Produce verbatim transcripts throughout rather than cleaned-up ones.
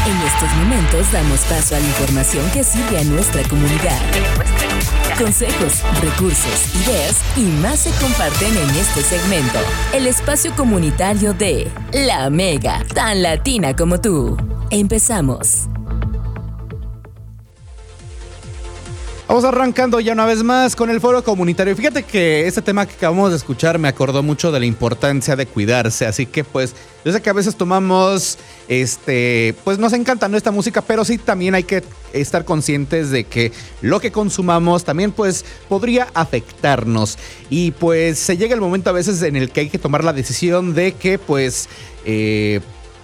En estos momentos damos paso a la información que sirve a nuestra comunidad. Consejos, recursos, ideas y más se comparten en este segmento. El espacio comunitario de La Mega, tan latina como tú. Empezamos. Vamos arrancando ya una vez más con el foro comunitario. Fíjate que este tema que acabamos de escuchar me acordó mucho de la importancia de cuidarse. Así que pues yo sé que a veces tomamos, este, pues nos encanta, ¿no?, esta música, pero sí también hay que estar conscientes de que lo que consumamos también pues podría afectarnos. Y pues se llega el momento a veces en el que hay que tomar la decisión de que pues... Eh,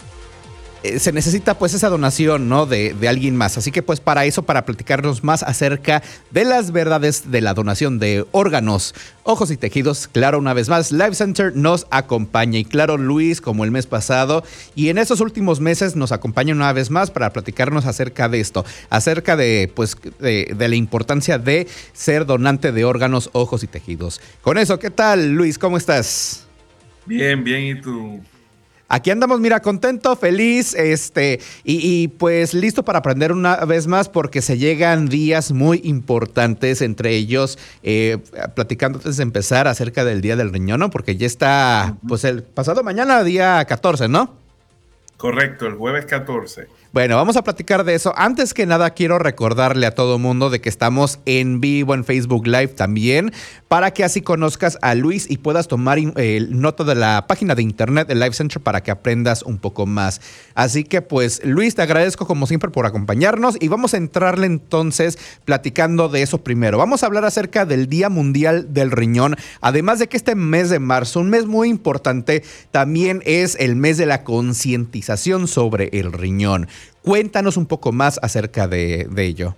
se necesita pues esa donación, ¿no?, de, de alguien más. Así que pues para eso, para platicarnos más acerca de las verdades de la donación de órganos, ojos y tejidos, claro, una vez más, Life Center nos acompaña. Y claro, Luis, como el mes pasado, y en estos últimos meses nos acompaña una vez más para platicarnos acerca de esto, acerca de pues de, de la importancia de ser donante de órganos, ojos y tejidos. Con eso, ¿qué tal, Luis? ¿Cómo estás? Bien, bien, ¿y tú? Aquí andamos, mira, contento, feliz, este, y, y pues listo para aprender una vez más porque se llegan días muy importantes, entre ellos, eh, platicando antes de empezar acerca del Día del Riñón, ¿no? Porque ya está, pues el pasado mañana, día catorce, ¿no? Correcto, el jueves catorce. Bueno, vamos a platicar de eso. Antes que nada, quiero recordarle a todo mundo de que estamos en vivo en Facebook Live también, para que así conozcas a Luis y puedas tomar eh, nota de la página de internet del Life Center para que aprendas un poco más. Así que pues, Luis, te agradezco como siempre por acompañarnos y vamos a entrarle entonces platicando de eso primero. Vamos a hablar acerca del Día Mundial del Riñón, además de que este mes de marzo, un mes muy importante, también es el mes de la concientización sobre el riñón. Cuéntanos un poco más acerca de, de ello.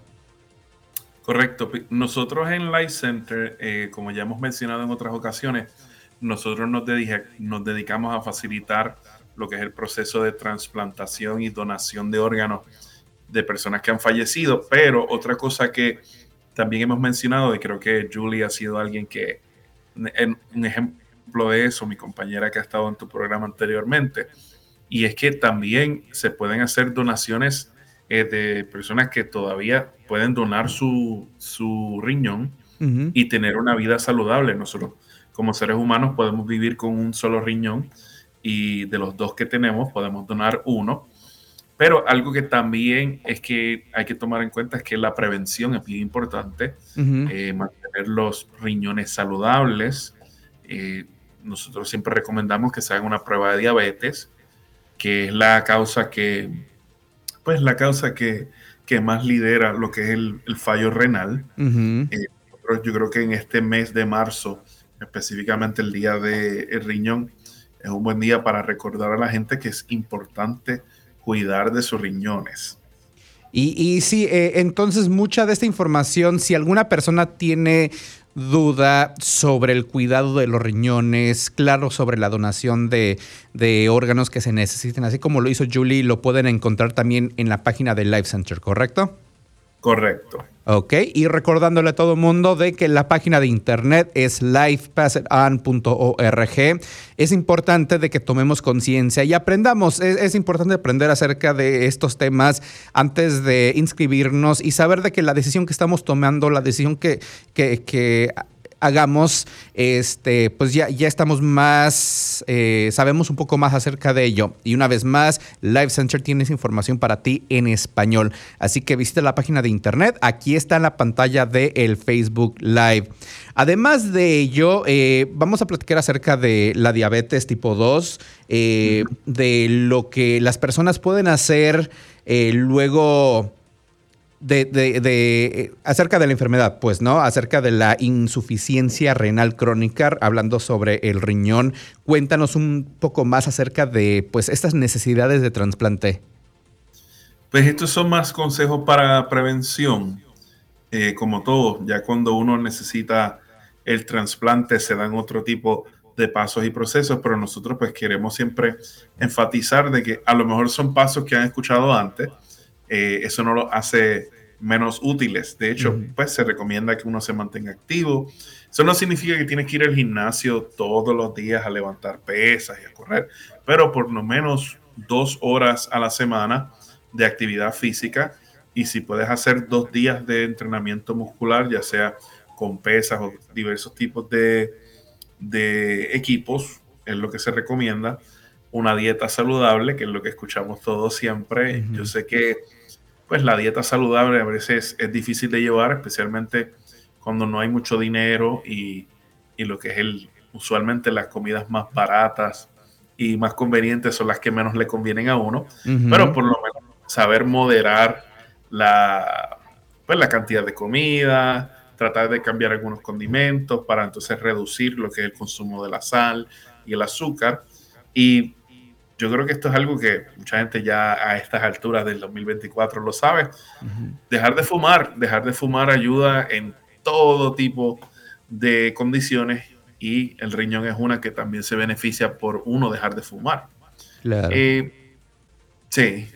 Correcto. Nosotros en Life Center, eh, como ya hemos mencionado en otras ocasiones, nosotros nos, dedica, nos dedicamos a facilitar lo que es el proceso de transplantación y donación de órganos de personas que han fallecido. Pero otra cosa que también hemos mencionado, y creo que Julie ha sido alguien que, en, un ejemplo de eso, mi compañera que ha estado en tu programa anteriormente, y es que también se pueden hacer donaciones eh, de personas que todavía pueden donar su, su riñón uh-huh. y tener una vida saludable. Nosotros como seres humanos podemos vivir con un solo riñón y de los dos que tenemos podemos donar uno. Pero algo que también es que hay que tomar en cuenta es que la prevención es bien importante. Uh-huh. eh, mantener los riñones saludables. Eh, nosotros siempre recomendamos que se haga una prueba de diabetes, que es la causa que, pues la causa que, que más lidera lo que es el, el fallo renal. Uh-huh. Eh, yo creo que en este mes de marzo, específicamente el día del riñón, es un buen día para recordar a la gente que es importante cuidar de sus riñones. Y, y sí, eh, entonces mucha de esta información, si alguna persona tiene duda sobre el cuidado de los riñones, claro, sobre la donación de, de órganos que se necesiten, así como lo hizo Julie, lo pueden encontrar también en la página del Life Center, ¿correcto? Correcto. Ok, y recordándole a todo el mundo de que la página de internet es life passed on punto org. Es importante de que tomemos conciencia y aprendamos. Es, es importante aprender acerca de estos temas antes de inscribirnos y saber de que la decisión que estamos tomando, la decisión que, que, que hagamos, este, pues ya, ya estamos más, eh, sabemos un poco más acerca de ello. Y una vez más, Life Center tiene esa información para ti en español. Así que visita la página de internet. Aquí está en la pantalla del Facebook Live. Además de ello, eh, vamos a platicar acerca de la diabetes tipo dos, eh, uh-huh. de lo que las personas pueden hacer eh, luego... De, de, de acerca de la enfermedad, pues, ¿no? Acerca de la insuficiencia renal crónica, hablando sobre el riñón. Cuéntanos un poco más acerca de, pues, estas necesidades de trasplante. Pues estos son más consejos para prevención. Eh, como todo, ya cuando uno necesita el trasplante se dan otro tipo de pasos y procesos, pero nosotros pues queremos siempre enfatizar de que a lo mejor son pasos que han escuchado antes. Eh, eso no lo hace menos útiles. De hecho, uh-huh. pues se recomienda que uno se mantenga activo. Eso no significa que tienes que ir al gimnasio todos los días a levantar pesas y a correr, pero por lo menos dos horas a la semana de actividad física, y si puedes hacer dos días de entrenamiento muscular, ya sea con pesas o diversos tipos de, de equipos, es lo que se recomienda. Una dieta saludable, que es lo que escuchamos todos siempre. Uh-huh. Yo sé que pues la dieta saludable a veces es difícil de llevar, especialmente cuando no hay mucho dinero y, y lo que es el, usualmente las comidas más baratas y más convenientes son las que menos le convienen a uno, uh-huh. pero por lo menos saber moderar la, pues la cantidad de comida, tratar de cambiar algunos condimentos para entonces reducir lo que es el consumo de la sal y el azúcar. Y yo creo que esto es algo que mucha gente ya a estas alturas del dos mil veinticuatro lo sabe. Uh-huh. Dejar de fumar, dejar de fumar ayuda en todo tipo de condiciones, y el riñón es una que también se beneficia por uno dejar de fumar. Claro. Eh, sí.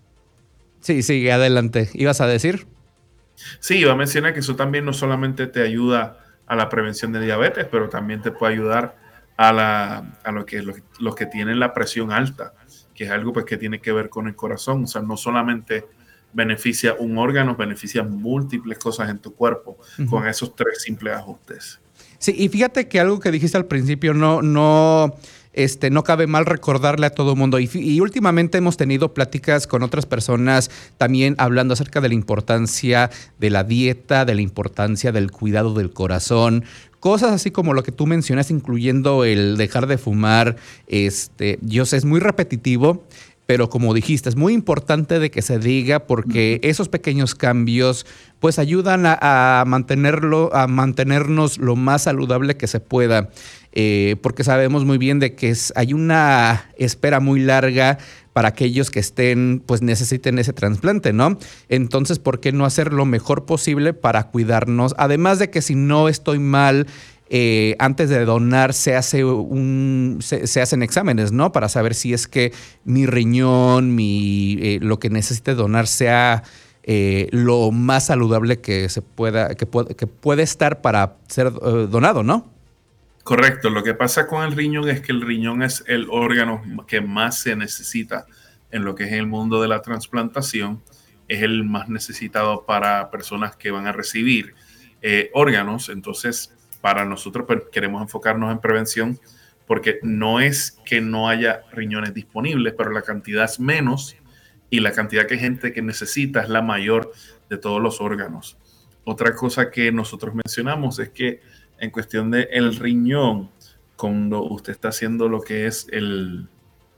Sí, sigue adelante. ¿Ibas a decir? Sí, iba a mencionar que eso también no solamente te ayuda a la prevención de diabetes, pero también te puede ayudar a, la, a lo que, los, los que tienen la presión alta, que es algo pues, que tiene que ver con el corazón. O sea, no solamente beneficia un órgano, beneficia múltiples cosas en tu cuerpo, uh-huh. con esos tres simples ajustes. Sí, y fíjate que algo que dijiste al principio no, no, este, no cabe mal recordarle a todo mundo. Y, y últimamente hemos tenido pláticas con otras personas también hablando acerca de la importancia de la dieta, de la importancia del cuidado del corazón. Cosas así como lo que tú mencionas, incluyendo el dejar de fumar. Este, yo sé, es muy repetitivo, pero como dijiste, es muy importante de que se diga, porque esos pequeños cambios pues ayudan a, a mantenerlo, a mantenernos lo más saludable que se pueda, eh, porque sabemos muy bien de que es, hay una espera muy larga para aquellos que estén, pues necesiten ese trasplante, ¿no? Entonces, ¿por qué no hacer lo mejor posible para cuidarnos? Además de que si no estoy mal, Eh, antes de donar se hace un se, se hacen exámenes, ¿no? Para saber si es que mi riñón, mi eh, lo que necesite donar sea eh, lo más saludable que se pueda, que, puede, que puede estar para ser uh, donado, ¿no? Correcto. Lo que pasa con el riñón es que el riñón es el órgano que más se necesita en lo que es el mundo de la transplantación. Es el más necesitado para personas que van a recibir eh, órganos. Entonces, para nosotros pues, queremos enfocarnos en prevención, porque no es que no haya riñones disponibles, pero la cantidad es menos y la cantidad de gente que necesita es la mayor de todos los órganos. Otra cosa que nosotros mencionamos es que en cuestión de el riñón, cuando usted está haciendo lo que es el,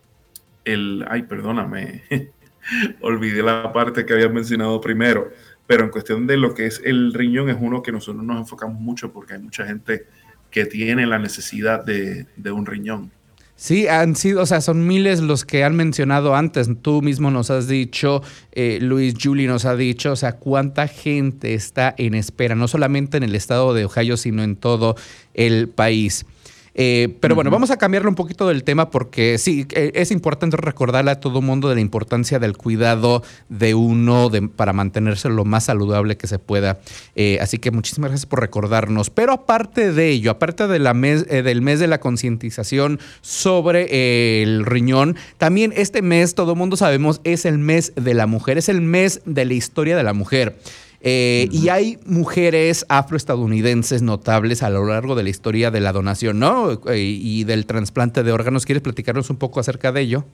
el ay, perdóname, olvidé la parte que había mencionado primero. Pero en cuestión de lo que es el riñón, es uno que nosotros nos enfocamos mucho, porque hay mucha gente que tiene la necesidad de, de un riñón. Sí, han sido, o sea, son miles los que han mencionado antes. Tú mismo nos has dicho, eh, Luis, Julie nos ha dicho, o sea, cuánta gente está en espera, no solamente en el estado de Ohio, sino en todo el país. Eh, pero bueno, uh-huh. vamos a cambiarle un poquito del tema, porque sí, eh, es importante recordarle a todo mundo de la importancia del cuidado de uno de, para mantenerse lo más saludable que se pueda. Eh, así que muchísimas gracias por recordarnos. Pero aparte de ello, aparte de la mes, eh, del mes de la concientización sobre eh, el riñón, también este mes, todo mundo sabemos, es el mes de la mujer, es el mes de la historia de la mujer. Eh, uh-huh. Y hay mujeres afroestadounidenses notables a lo largo de la historia de la donación, ¿no? Eh, y del trasplante de órganos. ¿Quieres platicarnos un poco acerca de ello?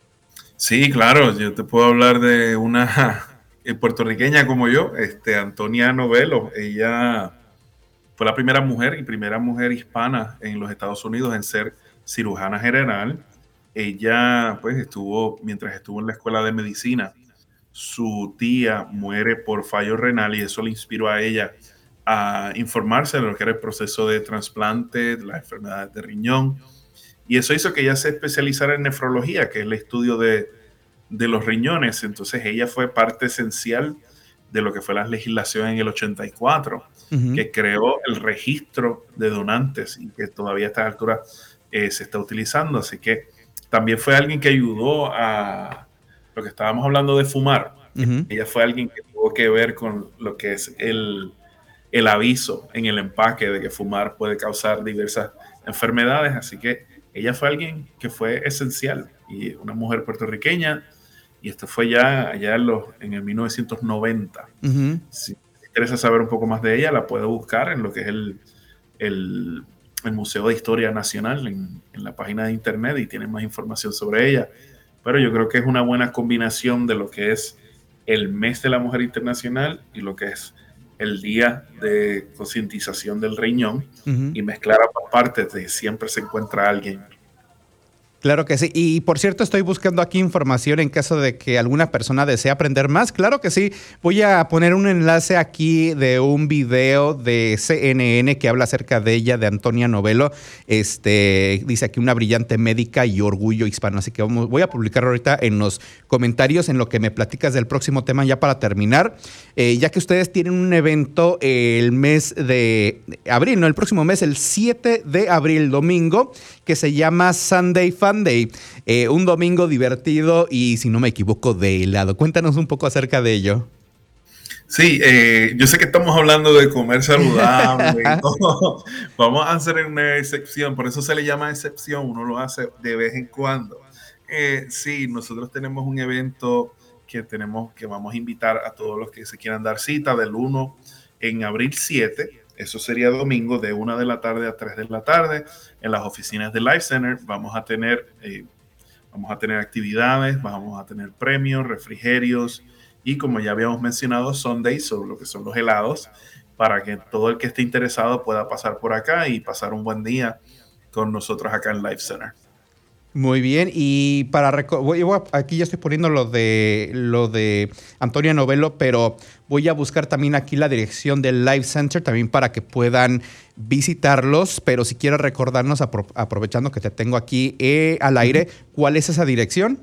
Sí, claro. Yo te puedo hablar de una puertorriqueña como yo, este, Antonia Novello. Ella fue la primera mujer y primera mujer hispana en los Estados Unidos en ser cirujana general. Ella, pues, estuvo, mientras estuvo en la escuela de medicina, su tía muere por fallo renal, y eso le inspiró a ella a informarse de lo que era el proceso de trasplante, de las enfermedades de riñón, y eso hizo que ella se especializara en nefrología, que es el estudio de, de los riñones. Entonces ella fue parte esencial de lo que fue la legislación en el ochenta y cuatro, uh-huh. que creó el registro de donantes, y que todavía a estas alturas eh, se está utilizando. Así que también fue alguien que ayudó a lo que estábamos hablando de fumar. Uh-huh. Ella fue alguien que tuvo que ver con lo que es el, el aviso en el empaque de que fumar puede causar diversas enfermedades. Así que ella fue alguien que fue esencial, y una mujer puertorriqueña y esto fue ya allá en, los, en el mil novecientos noventa. Uh-huh. Si te interesa saber un poco más de ella, la puedes buscar en lo que es el, el, el Museo de Historia Nacional, en, en la página de internet, y tienen más información sobre ella. Pero yo creo que es una buena combinación de lo que es el mes de la mujer internacional y lo que es el día de concientización del riñón, uh-huh. y mezclar a partes de siempre se encuentra alguien. Claro que sí. Y por cierto, estoy buscando aquí información en caso de que alguna persona desee aprender más. Claro que sí. Voy a poner un enlace aquí de un video de C N N que habla acerca de ella, de Antonia Novello. Este, dice aquí una brillante médica y orgullo hispano. Así que vamos, voy a publicarlo ahorita en los comentarios en lo que me platicas del próximo tema ya para terminar. Eh, ya que ustedes tienen un evento el mes de abril, no, el próximo mes, el siete de abril, domingo, que se llama Sunday Funday, eh, un domingo divertido y, si no me equivoco, de helado. Cuéntanos un poco acerca de ello. Sí, eh, yo sé que estamos hablando de comer saludable y todo. Vamos a hacer una excepción, por eso se le llama excepción, uno lo hace de vez en cuando. Eh, sí, nosotros tenemos un evento que tenemos que vamos a invitar a todos los que se quieran dar cita del uno en abril siete. Eso sería domingo de una de la tarde a tres de la tarde en las oficinas del Life Center. Vamos a tener, eh, vamos a tener actividades, vamos a tener premios, refrigerios y, como ya habíamos mencionado, Sundays, o lo que son los helados, para que todo el que esté interesado pueda pasar por acá y pasar un buen día con nosotros acá en Life Center. Muy bien, y para reco- voy, voy a, aquí ya estoy poniendo lo de lo de Antonia Novello, pero voy a buscar también aquí la dirección del Life Center también para que puedan visitarlos. Pero si quieres recordarnos, apro- aprovechando que te tengo aquí eh, al aire, ¿cuál es esa dirección?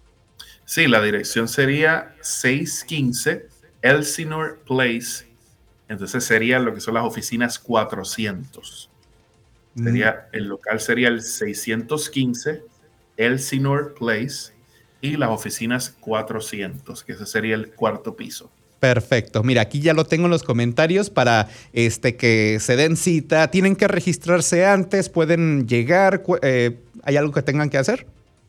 Sí, la dirección sería seiscientos quince Elsinore Place. Entonces sería lo que son las oficinas cuatrocientos. Sería, el local sería el seiscientos quince Elsinore Place y las oficinas cuatrocientos, que ese sería el cuarto piso. Perfecto. Mira, aquí ya lo tengo en los comentarios para este, que se den cita. ¿Tienen que registrarse antes? ¿Pueden llegar? Eh, ¿Hay algo que tengan que hacer?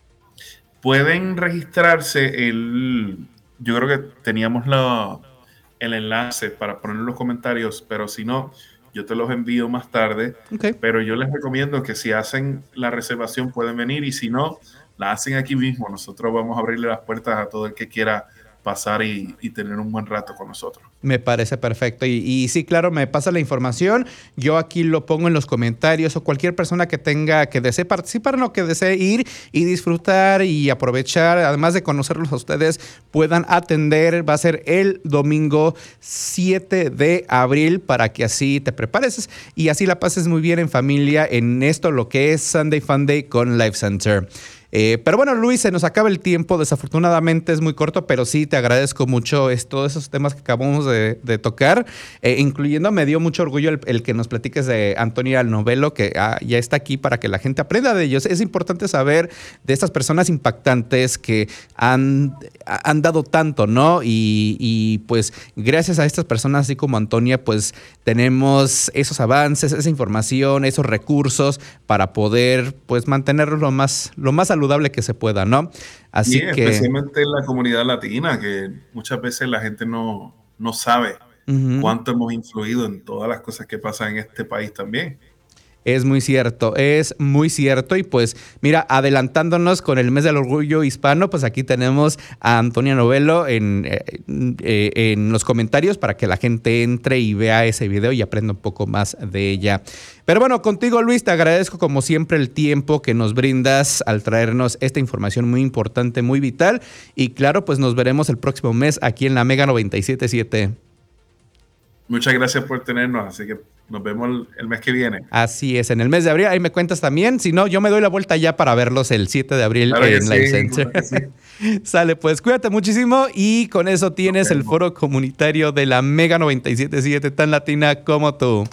Pueden registrarse. El, yo creo que teníamos la, el enlace para poner en los comentarios, pero si no, yo te los envío más tarde. Okay. Pero yo les recomiendo que si hacen la reservación pueden venir, y si no, la hacen aquí mismo. Nosotros vamos a abrirle las puertas a todo el que quiera pasar y, y tener un buen rato con nosotros. Me parece perfecto. Y, y sí, claro, me pasa la información. Yo aquí lo pongo en los comentarios, o cualquier persona que tenga, que desee participar, no, que desee ir y disfrutar y aprovechar, además de conocerlos a ustedes, puedan atender. Va a ser el domingo siete de abril para que así te prepares y así la pases muy bien en familia en esto, lo que es Sunday Funday con Life Center. Eh, pero bueno, Luis, se nos acaba el tiempo. Desafortunadamente es muy corto, pero sí te agradezco mucho es, todos esos temas que acabamos de, de tocar, eh, incluyendo, me dio mucho orgullo el, el que nos platiques de Antonia Novello, que ah, ya está aquí para que la gente aprenda de ellos. Es importante saber de estas personas impactantes que han, han dado tanto, ¿no? Y, y pues gracias a estas personas, así como Antonia, pues tenemos esos avances, esa información, esos recursos para poder pues mantenerlos lo más, lo más saludable que se pueda, ¿no? Así sí, que especialmente en la comunidad latina, que muchas veces la gente no, no sabe uh-huh. cuánto hemos influido en todas las cosas que pasan en este país también. Es muy cierto, es muy cierto. Y pues mira, adelantándonos con el mes del orgullo hispano, pues aquí tenemos a Antonia Novello en, eh, en los comentarios para que la gente entre y vea ese video y aprenda un poco más de ella. Pero bueno, contigo, Luis, te agradezco como siempre el tiempo que nos brindas al traernos esta información muy importante, muy vital. Y claro, pues nos veremos el próximo mes aquí en la Mega noventa y siete punto siete. Muchas gracias por tenernos, así que nos vemos el, el mes que viene. Así es, en el mes de abril. Ahí me cuentas también. Si no, yo me doy la vuelta ya para verlos el siete de abril claro en Life sí, Center. Claro sí. Sale, pues cuídate muchísimo y con eso tienes el foro comunitario de la Mega noventa y siete punto siete, tan latina como tú.